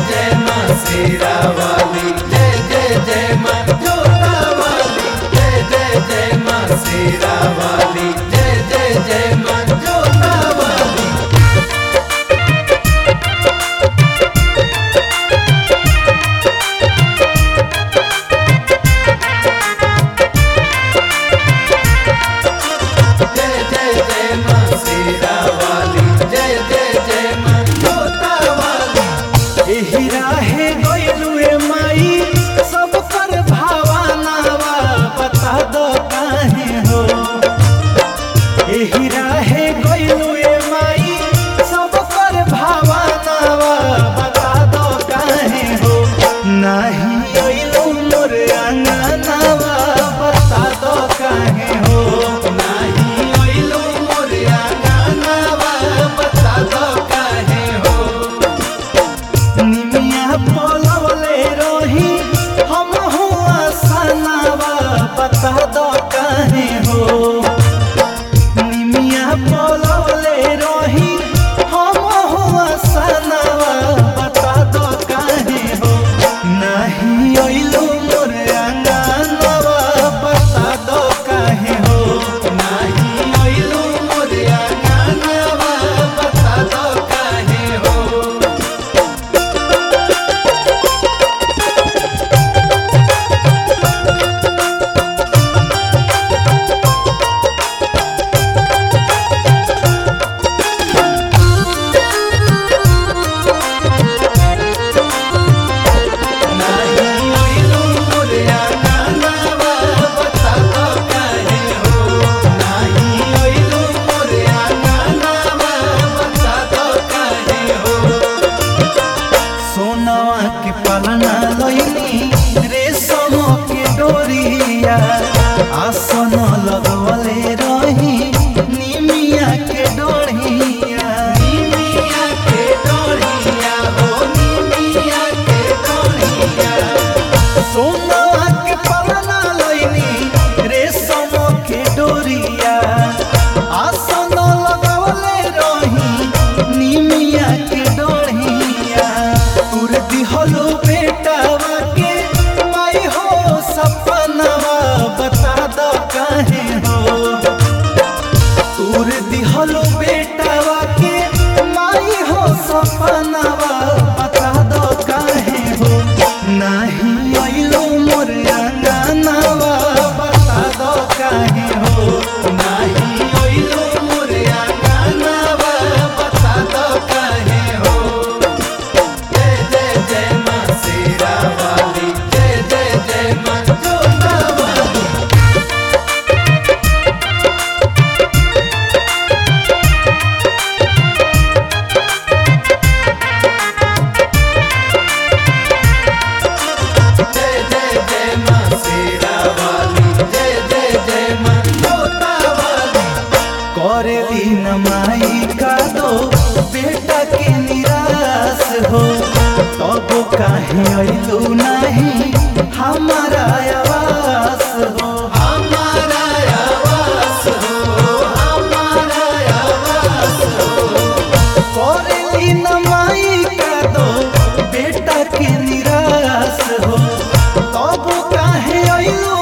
जय माँ शेरा वाली, जय जय जय माँ जोता वाली, जय जय माँ शेरा वाली, जय जय माँ जोता वाली। जय जय माँ शेरा वाली, जय जय माँ जोता वाली। एही राहे गइलुए माई सब कर भावनावा बता दो काहे हो। एही राहे गइलुए माई सब कर भावनावा बता दो काहे हो। नाही अइलु मोर अंगनावा बता दो काहे हो। नाही अइलु मोर अंगनावा बता दो काहे हो। निमिया बोलवले रही हम हुआ सनावा बता दो काहे हो। निमिया बोलवले रही हम हुआ सनावा बता दो काहे हो। नहीं अइलु मोर अंगनावा बता दो काहे हो। नाही अइलु मोर अंगनावा बता दो काहे हो। नाही अइलु मोर अंगनावा बता दो काहे हो। नाही अइलु मोर अंगनावा बता दो काहे हो। सोनवा के पलना लइनी रेशम के डोरिया आसन लगवले रही निमिया के डोरिया। निमिया के डोरिया हो, निमिया के डोरिया। सोनवा के पलना लइनी रेशम के डोरिया आसन लगवले रही निमिया के डोरिया। तुर दिहलो बेटावा के माई हो सपनवा बता दो काहे हो। तुर दिहलो बेटावा के माई हो सपनवा बता दो काहे हो। नहीं अइलु मोर अंगनावा बता दो काहे हो। नाही अइलु मोर अंगनावा बता दो काहे हो। जय जय माँ शेरा वाली, जय जय माँ जोता वाली। जय माँ शेरा वाली, जय माँ जोता वाली। करेली नमाई का दो बेटा के निराश हो। तब काहे अइलु नहीं हमारा आवास हो। हमारा आवास हो, हमारा आवास हो। करेली नमाई का दो बेटा के निराश हो। तब काहे अइलु